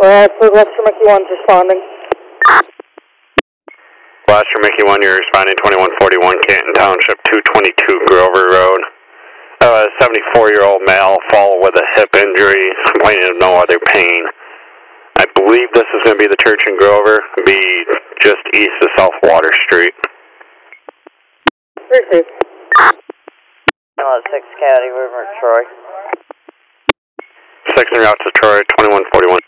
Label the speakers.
Speaker 1: Western Mickey 1's responding.
Speaker 2: Western Mickey 1, you're responding 2141 Canton Township, 222 Grover Road. 74-year-old male fall with a hip injury, complaining of no other pain. I believe this is going to be the church in Grover, be just east of South Water Street.
Speaker 1: Received.
Speaker 3: 6 County River, Troy.
Speaker 2: 6 en route to Troy, 2141.